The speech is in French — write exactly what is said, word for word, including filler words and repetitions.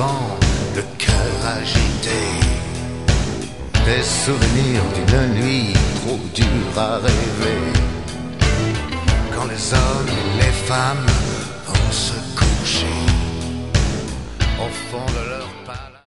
souvent le cœur agité. Des souvenirs d'une nuit trop dure à rêver. Quand les hommes et les femmes vont se coucher au fond de leur palace.